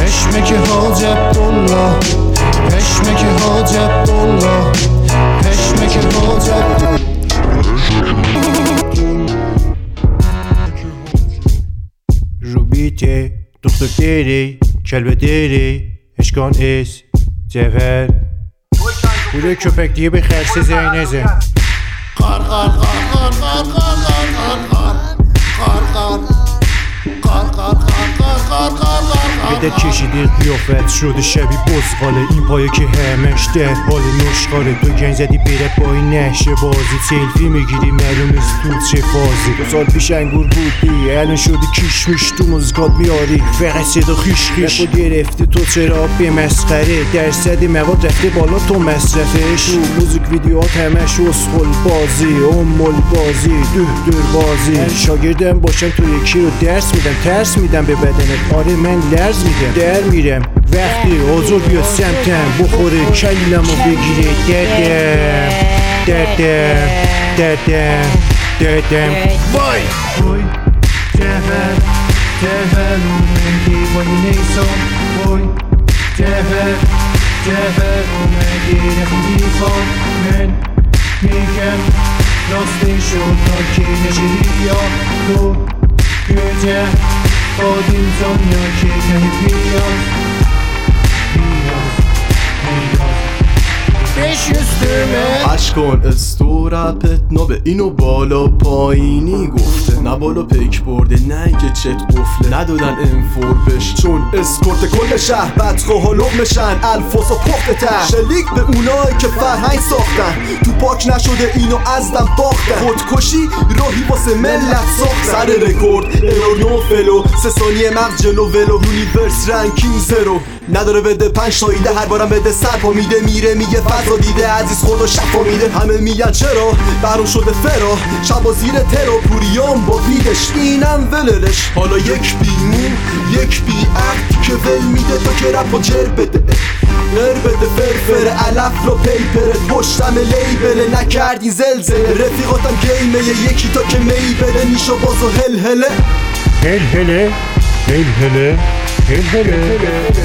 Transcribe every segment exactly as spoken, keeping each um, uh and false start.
پشمک حاج عبدالله، پشمک حاج عبدالله، پشمک حاج عبدالله. Rubite, doktor kelbederi, eşkan es, cevher. Buraya köpek diye bir xərsi zeyneze. Qar qar qar qar qar qar qar qar qar qar qar qar qar qar qar Bir də çeşidi qiyafət şudu şəbi bozğalı این پایه که همش در حال نشخاره تو گنج زدی بره پای نشه بازی سلفی میگیری معلوم نیست تو چه فازی دو سال پیش انگور بودی الان شدی کشمش تو موزیکات میاری فقط صدا خیش خیش رفو گرفته تو چرا به مسخره درصد مواد رفته بالا تو مصرفش تو موزیک ویدیوهات همش اسخل بازی امول بازی دوه دور بازی شاگردم باشم تو یکی رو درس میدم ترس میدم به بدنت آره من لرز میدم در میرم وقتی حضور بیاد سمتم بخوره کلمو بگیره دردم دردم دردم دردم وای وای جهل جهل اومدی وای نیسان وای جهل جهل اومدی نخوندی خواب من میگم راستی شد تا که نشدی یا تو گجه خودیم دنیا که نهی بیاد بیش üstüme عشق کن استورپت نابه اینو بالا پایینی گفته نه بالا پیک برده نه اینکه چت قفله ندادن انفور بش چون اسکورت کل شهر بدخواه و لغمشن الفاظ و پخته تر شلیک به اونایی که فرهنگ ساختن تو پاک نشده اینو ازدم باختن خودکشی راهی واسه ملت ساختن سر رکورد ارور نو فلو سه ثانیه مغز جلو ولو یونیورس رنکینگ زرو نداره بده پنج تا ایده هر بارم بده سر پا میده میره میگه فضا دیده عزیز خدا شفا میده همه میگن چرا برون شده فرا شبا زیر ترا پوریان با بیدش اینم ولرش حالا یک بیمون یک بی عقد که ول میده تا که رپ و جر بده نر بده فرفر علف رو پیپره پشتم لیبله نکردین زلزله رفیقاتم گیمه یکی تا که می بده نیشو بازو هل هله هل هله هل هله هل هله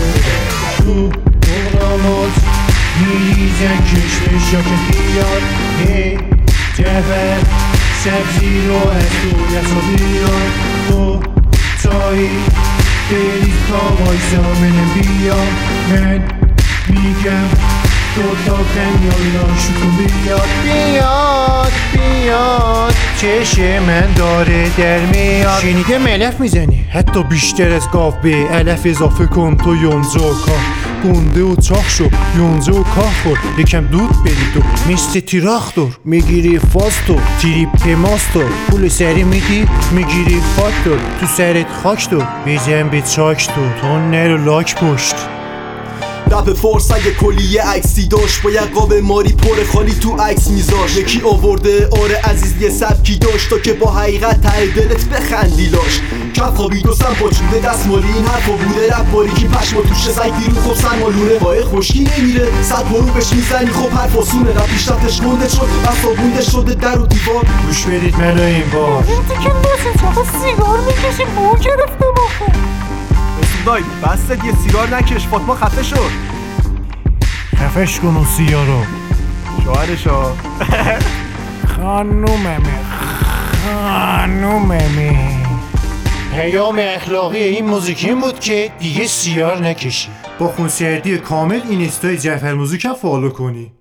تو اغرامات میریزن کشمش یا که خیال هی جفر سبزی رو از تو یسا بیار تو تایی بریز تا وایسا منم بیار من میگم تو تا خنیالا شکن بیاد بیاد بیاد چشم من داره در میاد شنیده ملف میزنی حتی بیشتر از گاو به علف اضافه کن تو یونزه و کاه گنده و چاق شو یونزه و کاه خور یکم دود بدی تو مثل تیراختور میگیری فاستو تریپ ماستو پول سری میدی میگیری فاکتور تو سرت خاک تو بزن به چاک تو تو نرو لاک پشت رپ فارس اگه کلیه عکسی داشت با یک قاب ماری پر خالی تو عکس میذاش یکی آورده آره عزیز یه سبکی داشت تا که با حقیقت ته دلت بخندی لاش کف خوابید و سم پاچونده دست مالی این حرفا بوده رپ باریکی پشما توشه سگ دیرون خب سن مالونه پای خشکی نمیره صد برو بهش میزنی خب حرف آسونه رپ پیشرفتش گنده شد بس آبونده شده در و دیوار گوش بدید منو این بار این تیکن باسید آقا سیگار میکشی بو گرفته باخه دای بست یه سیگار نکش فاطمه خفه شد خفش کن اون سیارو شوهرشا خانوممه خانوممه پیام اخلاقی این موزیک این بود که دیگه سیار نکشی با خونسردی کامل این اینستای جعفر موزیک هم فالو کنی